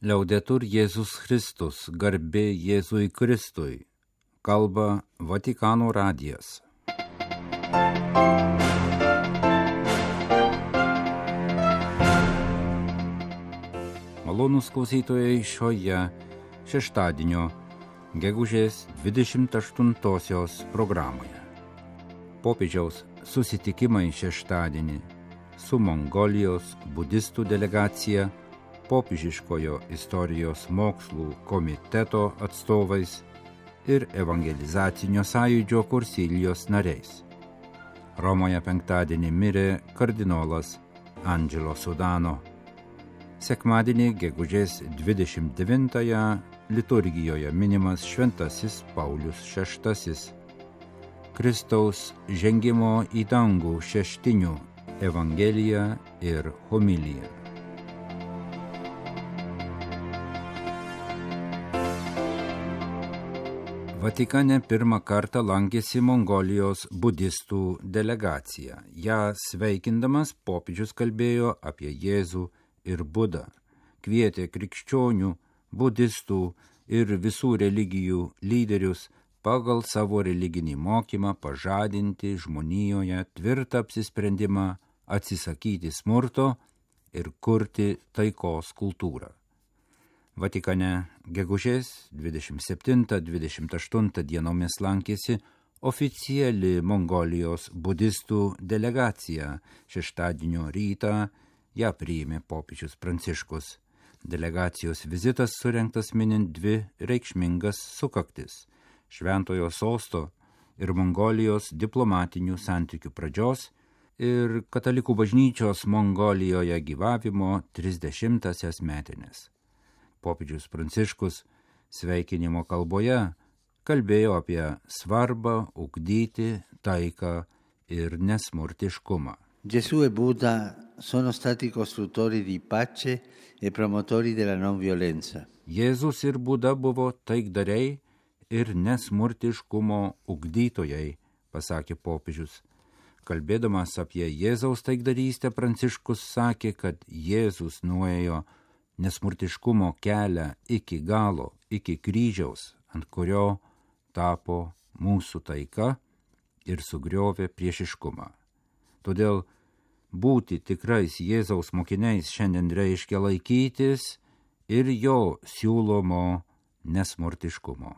Liaudetur Jėzus Kristus, garbė Jėzui Kristui, kalba Vatikano radijas. Malonūs klausytojai šioje šeštadienio, gegužės 28-osios programoje. Popiežiaus susitikimai šeštadienį su Mongolijos budistų delegacija, popiežiškojo istorijos mokslų komiteto atstovais ir evangelizacinio sąjūdžio Kursilijos nariais. Romoje penktadienį mirė kardinolas Angelo Sodano. Sekmadienį gegužės 29-ąją liturgijoje minimas Šventasis Paulius VI. Kristaus žengimo į dangų šeštinių evangelija ir homilija. Vatikane pirmą kartą lankėsi Mongolijos budistų delegacija. Ja sveikindamas popiežius kalbėjo apie Jėzų ir Budą, kvietė krikščionių, budistų ir visų religijų lyderius pagal savo religinį mokymą pažadinti žmonijoje tvirtą apsisprendimą atsisakyti smurto ir kurti taikos kultūrą. Vatikane gegužės 27-28 dienomis lankėsi oficiali Mongolijos budistų delegacija. Šeštadienio rytą ją priėmė popiežius Pranciškus. Delegacijos vizitas surengtas minint dvi reikšmingas sukaktis – Šventojo sosto ir Mongolijos diplomatinių santykių pradžios ir Katalikų bažnyčios Mongolijoje gyvavimo 30-asias metinės. Popiežius Pranciškus sveikinimo kalboje kalbėjo apie svarbą ugdyti taiką ir nesmurtiškumą. Gesù e Buddha sono stati costruttori di pace e promotori della non violenza. Jėzus ir Buda buvo taikdariai ir nesmurtiškumo ugdytojai, pasakė popiežius. Kalbėdamas apie Jėzaus taikdarystę, Pranciškus sakė, kad Jėzus nuėjo nesmurtiškumo kelią iki galo, iki kryžiaus, ant kurio tapo mūsų taika ir sugriovė priešiškumą. Todėl būti tikrais Jėzaus mokiniais šiandien reiškia laikytis ir jo siūlomo nesmurtiškumo.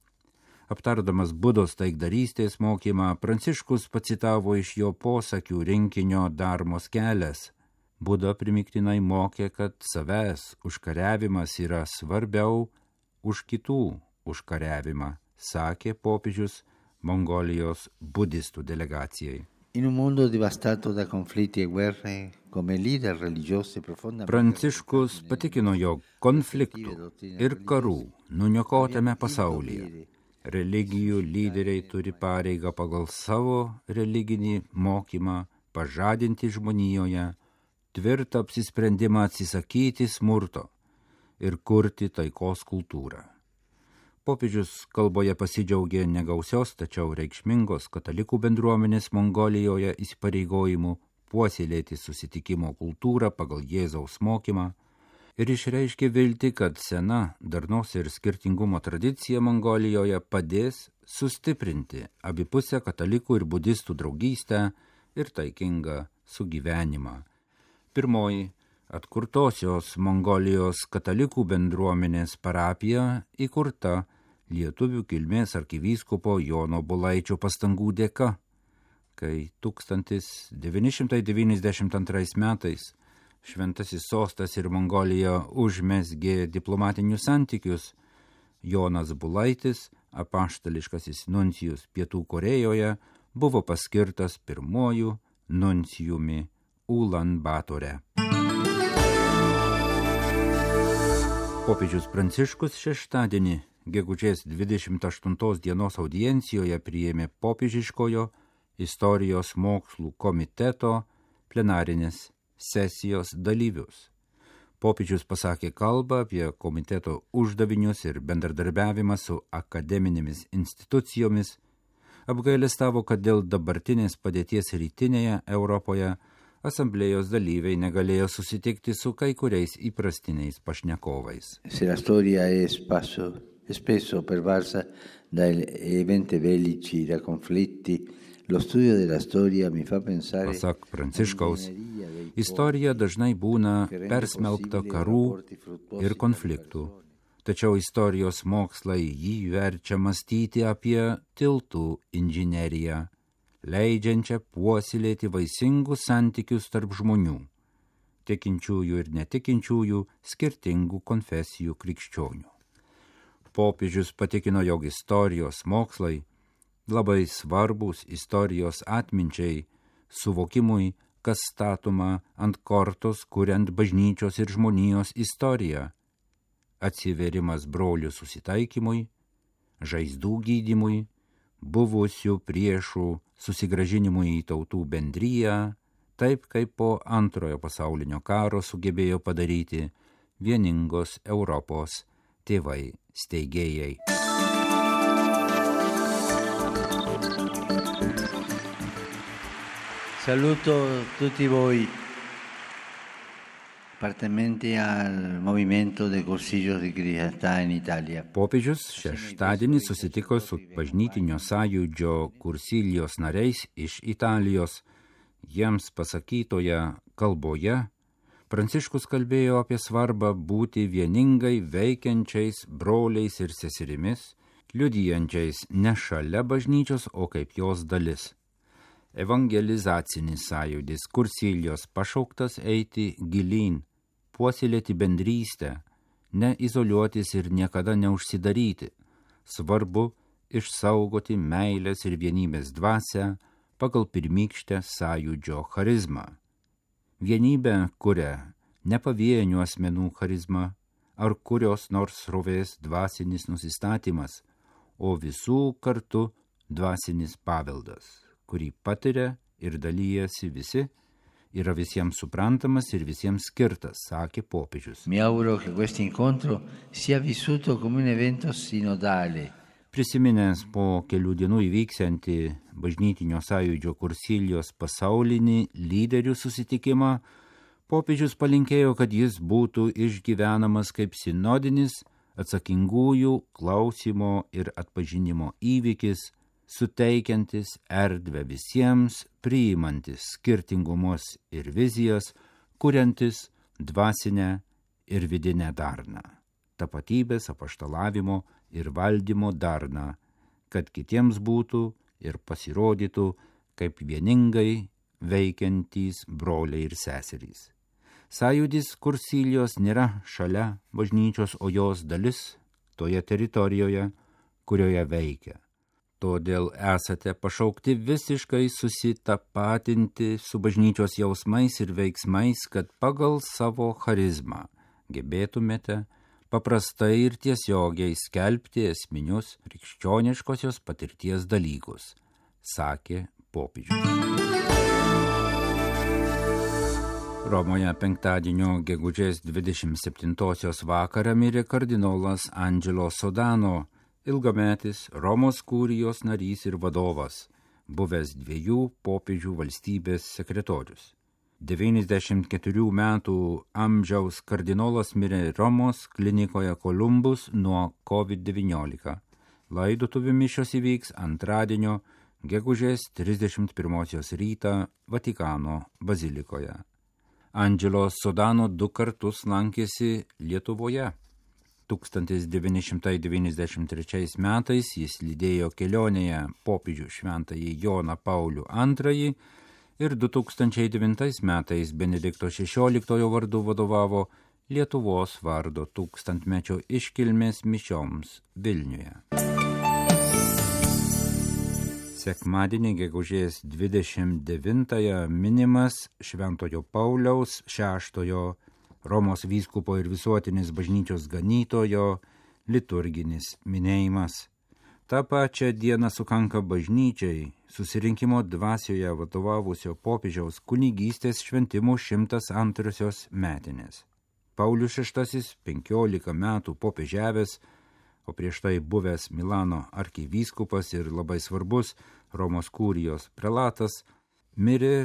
Aptardamas Budos taikdarystės mokymą, Pranciškus pacitavo iš jo posakių rinkinio Darmos kelias. Buda primiktinai mokė, kad savęs užkariavimas yra svarbiau už kitų užkariavimą, sakė popiežius Mongolijos budistų delegacijai. In un mondo devastato da conflitti e guerre, come leader religiosi profondamente... Pranciškus patikino, jog konfliktų ir karų nuniokotame pasaulyje religijų lyderiai turi pareigą pagal savo religinį mokymą pažadinti žmonijoje tvirtą apsisprendimą atsisakyti smurto ir kurti taikos kultūrą. Popiežius kalboje pasidžiaugė negausios, tačiau reikšmingos katalikų bendruomenės Mongolijoje įsipareigojimų puoselėti susitikimo kultūrą pagal Jėzaus mokymą ir išreiškė viltį, kad sena darnos ir skirtingumo tradicija Mongolijoje padės sustiprinti abipusę katalikų ir budistų draugystę ir taikingą sugyvenimą. Pirmoji atkurtosios Mongolijos katalikų bendruomenės parapija įkurta lietuvių kilmės arkivyskupo Jono Bulaičio pastangų dėka, kai 1992 metais Šventasis sostas ir Mongolija užmezgė diplomatinius santykius, Jonas Bulaitis, apaštališkasis nuncijus Pietų Korėjoje, buvo paskirtas pirmuoju nuncijumi Ulan Batore. Popiežius Pranciškus šeštadienį, gegužės 28 dienos audiencijoje priėmė popiežiškojo istorijos mokslų komiteto plenarinės sesijos dalyvius. Popiežius pasakė kalbą apie komiteto uždavinius ir bendradarbiavimą su akademinėmis institucijomis, apgailestavo, kad dėl dabartinės padėties rytinėje Europoje asamblėjos dalyviai negalėjo susitikti su kai kuriais įprastiniais pašnekovais. Se la storia è spesso pervasa da eventi bellici, da conflitti, lo studio della storia mi fa pensare. Pasak Pranciškaus, istorija dažnai būna persmelkta karų ir konfliktų, tačiau istorijos mokslai jį verčia mąstyti apie tiltų inžineriją, leidžiančią puoselėti vaisingus santykius tarp žmonių, tikinčiųjų ir netikinčiųjų, skirtingų konfesijų krikščionių. Popiežius patikino, jog istorijos mokslai labai svarbus istorijos atminčiai, suvokimui, kas statoma ant kortos, kuriant bažnyčios ir žmonijos istoriją, atsiverimas brolių susitaikymui, žaizdų gydymui, buvusių priešų susigrąžinimui į tautų bendriją, taip kaip po Antrojo pasaulinio karo sugebėjo padaryti vieningos Europos tėvai steigėjai. Saluto tutti voi, appartenenti al movimento dei Consiglio di Cristianità in Italia. Popiežius šeštadienį susitiko su bažnytinio sąjūdžio Kursilijos nariais iš Italijos. Jiems pasakytoje kalboje Pranciškus kalbėjo apie svarbą būti vieningai veikiančiais broliais ir seserimis, liudijančiais ne šalia bažnyčios, o kaip jos dalis. Evangelizacinis sąjūdis Kursilijos pašauktas eiti gilyn, puoselėti bendrystę, neizoliuotis ir niekada neužsidaryti. Svarbu išsaugoti meilės ir vienybės dvasią pagal pirmykštę sąjūdžio charizmą. Vienybę kuria ne pavienių asmenų charizma ar kurios nors srovės dvasinis nusistatymas, o visų kartu dvasinis paveldas, kurį patiria ir dalyjasi visi, yra visiems suprantamas ir visiems skirtas, sakė popiežius. Mi auguro che questo incontro sia vissuto come un evento sinodale. Prisiminęs po kelių dienų įvyksiantį bažnytinio sąjūdžio Kursilijos pasaulinį lyderių susitikimą, popiežius palinkėjo, kad jis būtų išgyvenamas kaip sinodinis, atsakingųjų klausimo ir atpažinimo įvykis, suteikiantis erdvę visiems, priimantis skirtingumus ir vizijas, kuriantis dvasinę ir vidinę darną, tapatybės, apaštalavimo ir valdymo darną, kad kitiems būtų ir pasirodytų kaip vieningai veikiantys broliai ir seserys. Sąjūdis Kursilijos nėra šalia bažnyčios, o jos dalis toje teritorijoje, kurioje veikia. Todėl esate pašaukti visiškai susitapatinti su bažnyčios jausmais ir veiksmais, kad pagal savo charizmą gebėtumėte paprastai ir tiesiogiai skelbti esminius krikščioniškosios patirties dalykus, sakė popiežius. Romoje penktadienio gegužės 27-osios vakarą mirė kardinolas Angelo Sodano, ilgametis Romos kurijos narys ir vadovas, buvęs 2 popiežių valstybės sekretorius. 94 metų amžiaus kardinolas mirė Romos klinikoje Kolumbus nuo COVID-19. Laidotuvių mišios įvyks antradienio gegužės 31 rytą Vatikano bazilikoje. Angelo Sodano 2 kartus lankėsi Lietuvoje. 1993 metais jis lydėjo kelionėje popiežių šventąjį Joną Paulių II ir 2009 metais Benedikto XVI vardu vadovavo Lietuvos vardo tūkstantmečio iškilmės mišioms Vilniuje. Sekmadienį gegužės 29-ąją minimas Šventojo Pauliaus VI Romos vyskupo ir visuotinis bažnyčios ganytojo liturginis minėjimas. Ta pačia diena sukanka bažnyčiai susirinkimo dvasioje vadovavusio popiežiaus kunigystės šventimų 102 metinės. Paulius VI 15 metų popiežiavęs, o prieš tai buvęs Milano arkivyskupas ir labai svarbus Romos kurijos prelatas, Mirė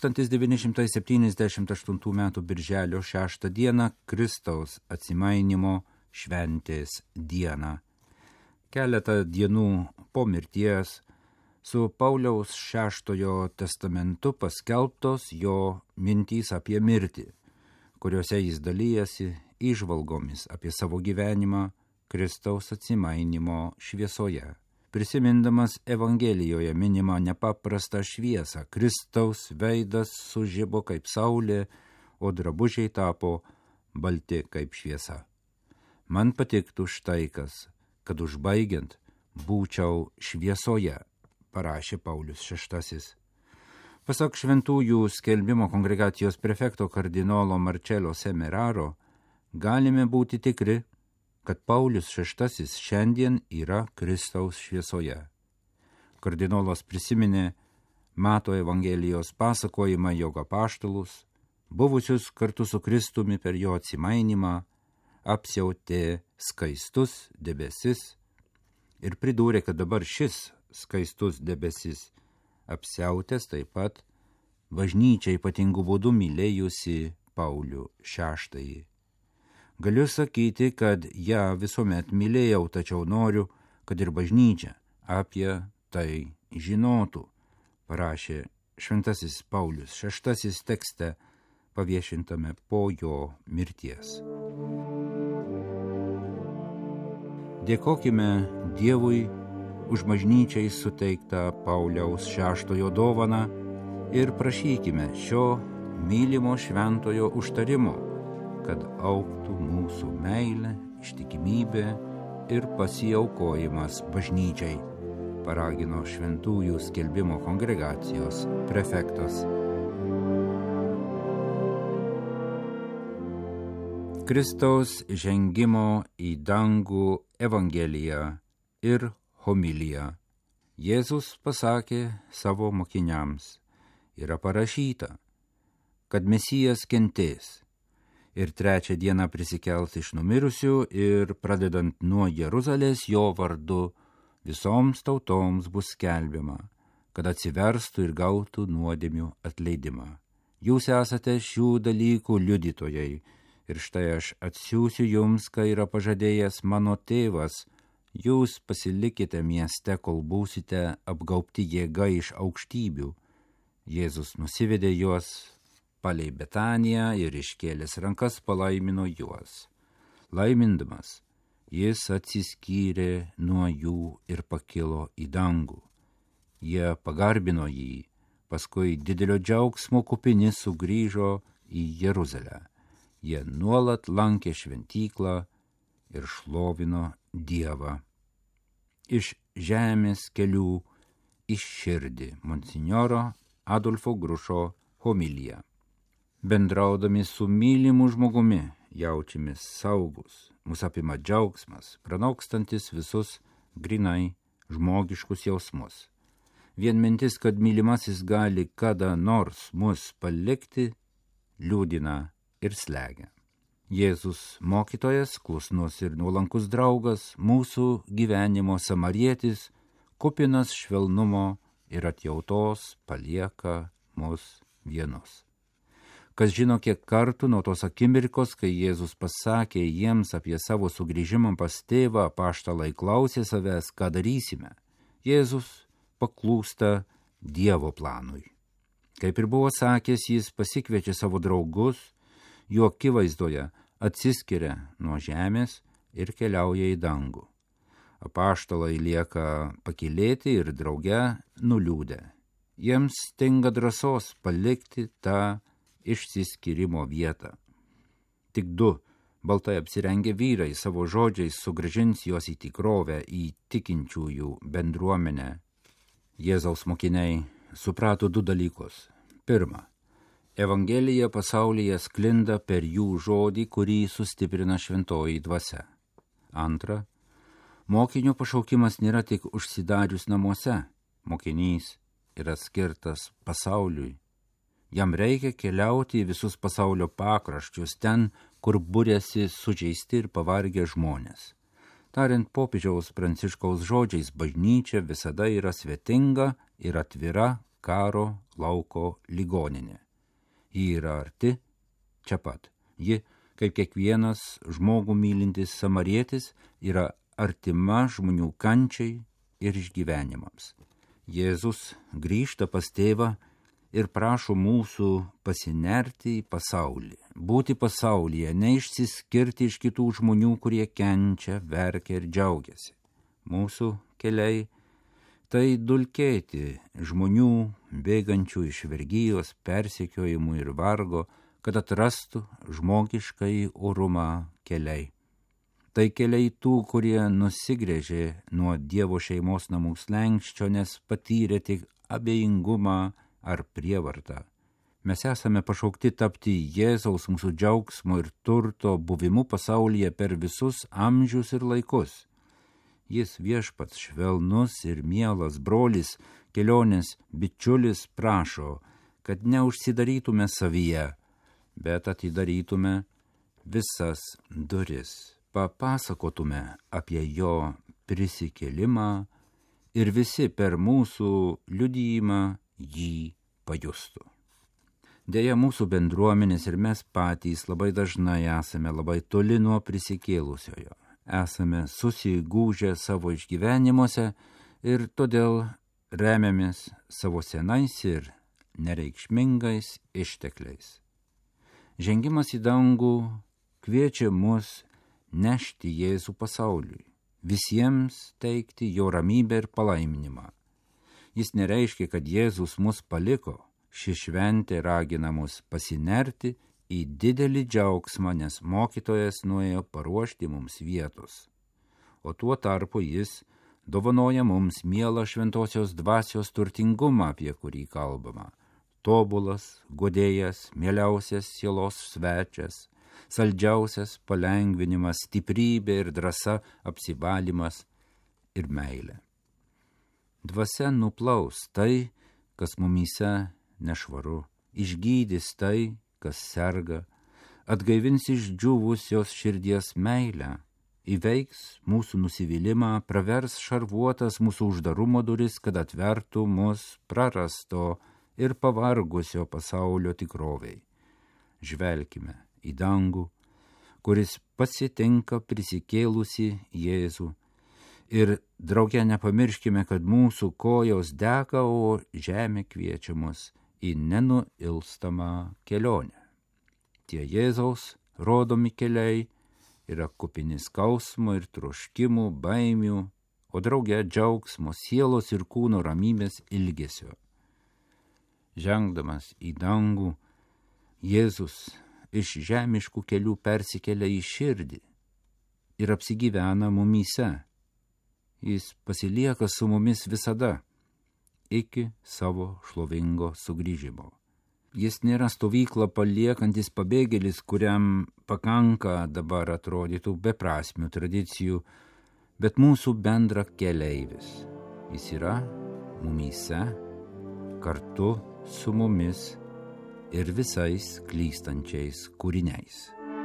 1978 m. birželio 6 dieną Kristaus atsimainimo šventės dieną. Keletą dienų po mirties su Pauliaus VI testamentu paskelbtos jo mintys apie mirtį, kuriuose jis dalyjasi įžvalgomis apie savo gyvenimą Kristaus atsimainimo šviesoje. Prisimindamas Evangelijoje minimą nepaprastą šviesą, Kristaus veidas sužibo kaip saulė, o drabužiai tapo balti kaip šviesa. Man patiktų štai kas, kad užbaigiant būčiau šviesoje, parašė Paulius VI. Pasak šventųjų skelbimo kongregacijos prefekto kardinolo Marcello Semeraro, galime būti tikri, kad Paulius VI šiandien yra Kristaus šviesoje. Kardinolas prisiminė Mato Evangelijos pasakojimą, jog apaštalus, buvusius kartu su Kristumi per jo atsimainimą, apsiautė skaistus debesis ir pridūrė, kad dabar šis skaistus debesis apsiautęs taip pat bažnyčia ypatingų būdų mylėjusi Paulių VI. Galiu sakyti, kad ją visuomet mylėjau, tačiau noriu, kad ir bažnyčia apie tai žinotų, parašė šventasis Paulius VI tekste paviešintame po jo mirties. Dėkokime Dievui už bažnyčiai suteiktą Pauliaus VI dovaną ir prašykime šio mylimo šventojo užtarimo, kad augtų mūsų meilė, ištikimybė ir pasiaukojimas bažnyčiai, paragino šventųjų skelbimo kongregacijos prefektas. Kristaus žengimo į dangų Evangelija ir homilija. Jėzus pasakė savo mokiniams, yra parašyta, kad Mesijas kentės ir trečią dieną prisikels iš numirusių ir pradedant nuo Jeruzalės jo vardu visoms tautoms bus skelbiama, kad atsiverstų ir gautų nuodėmių atleidimą. Jūs esate šių dalykų liudytojai ir štai aš atsiųsiu jums, kai yra pažadėjęs mano tėvas, jūs pasilikite mieste, kol būsite apgaubti jėga iš aukštybių. Jėzus nusivedė juos palei Betaniją ir iškėlęs rankas palaimino juos. Laimindamas, jis atsiskyrė nuo jų ir pakilo į dangų. Jie pagarbino jį, paskui didelio džiaugsmo kupini sugrįžo į Jeruzalę. Jie nuolat lankė šventyklą ir šlovino Dievą. Iš žemės kelių į širdį monsinjoro Adolfo Grušo homilija. Bendraudami su mylimu žmogumi jaučiamės saugus, mus apima džiaugsmas, pranokstantis visus grinai žmogiškus jausmus. Vien mintis, kad mylimasis gali kada nors mus palikti, liūdina ir slegia. Jėzus mokytojas, klusnus ir nuolankus draugas, mūsų gyvenimo samarietis, kupinas švelnumo ir atjautos palieka mus vienus. Kas žino, kiek kartų nuo tos akimirkos, kai Jėzus pasakė jiems apie savo sugrįžimą pas tėvą, apaštalai klausė savęs, ką darysime. Jėzus paklūsta Dievo planui. Kaip ir buvo sakęs, jis pasikviečia savo draugus, jų akivaizdoje atsiskiria nuo žemės ir keliauja į dangų. Apaštalai lieka pakylėti ir drauge nuliūdę. Jiems stinga drąsos palikti tą išsiskyrimo vietą. Tik du baltai apsirengę vyrai savo žodžiais sugrąžins juos į tikrovę, į tikinčiųjų bendruomenę. Jėzaus mokiniai suprato du dalykus. Pirma, Evangelija pasaulyje sklinda per jų žodį, kurį sustiprina šventoji dvasia. Antra, mokinio pašaukimas nėra tik užsidarius namuose. Mokinys yra skirtas pasauliui. Jam reikia keliauti į visus pasaulio pakraščius, ten, kur būrėsi sužeisti ir pavargę žmonės. Tariant popiežiaus Pranciškaus žodžiais, bažnyčia visada yra svetinga ir atvira karo lauko ligoninė. Ji yra arti, čia pat. Ji, kaip kiekvienas žmogų mylintis samarietis, yra artima žmonių kančiai ir išgyvenimams. Jėzus grįžta pas tėvą ir prašo mūsų pasinerti į pasaulį, būti pasaulyje, neišsiskirti iš kitų žmonių, kurie kenčia, verkia ir džiaugiasi. Mūsų keliai tai dulkėti žmonių, bėgančių iš vergijos, persekiojimų ir vargo, kad atrastų žmogiškai orumą keliai. Tai keliai tų, kurie nusigręžė nuo Dievo šeimos namų slenksčio, nes patyrė tik abejingumą ar prievartą. Mes esame pašaukti tapti Jėzaus mūsų džiaugsmo ir turto buvimu pasaulyje per visus amžius ir laikus. Jis viešpats švelnus ir mielas brolis, kelionės bičiulis prašo, kad neužsidarytume savyje, bet atidarytume visas duris, papasakotume apie jo prisikėlimą ir visi per mūsų liudijimą jį pajustų. Deja, mūsų bendruomenės ir mes patys labai dažnai esame labai toli nuo prisikėlusiojo. Esame susigūžę savo išgyvenimuose ir todėl remiamės savo senais ir nereikšmingais ištekliais. Žengimas į dangų kviečia mus nešti Jėzų pasauliui, visiems teikti jo ramybę ir palaiminimą. Jis nereiškia, kad Jėzus mus paliko. Ši šventė ragina mus pasinerti į didelį džiaugsmą, nes mokytojas nuėjo paruošti mums vietos. O tuo tarpu jis dovanoja mums mielą šventosios dvasios turtingumą, apie kurį kalbama. Tobulas, godėjas, mieliausias sielos svečias, saldžiausias palengvinimas, stiprybė ir drąsa, apsivalymas ir meilė. Dvasia nuplaus tai, kas mumyse nešvaru, išgydys tai, kas serga, atgaivins išdžiūvusios širdies meilę, įveiks mūsų nusivylimą, pravers šarvuotas mūsų uždarumo duris, kad atvertų mus prarasto ir pavargusio pasaulio tikroviai. Žvelkime į dangų, kuris pasitinka prisikėlusi Jėzų, ir drauge nepamirškime, kad mūsų kojos dega, o žemė kviečia mus į nenuilstamą kelionę. Tie Jėzaus rodomi keliai yra kupini skausmo ir troškimų, baimių, o drauge džiaugsmo, sielos ir kūno ramybės ilgesio. Žengdamas į dangų, Jėzus iš žemiškų kelių persikelia į širdį ir apsigyvena mumyse. Jis pasilieka su mumis visada, iki savo šlovingo sugrįžimo. Jis nėra stovyklą paliekantis pabėgėlis, kuriam pakanka dabar atrodytų beprasmių tradicijų, bet mūsų bendra keleivis. Jis yra mumyse, kartu su mumis ir visais klystančiais kūriniais.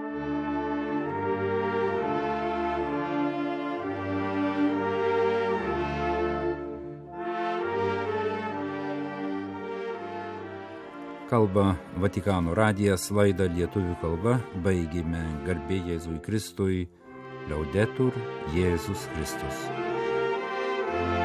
Kalba Vatikano radijas, laidą lietuvių kalba baigėme. Garbė Jėzui Kristui, Liaudetur Jėzus Kristus.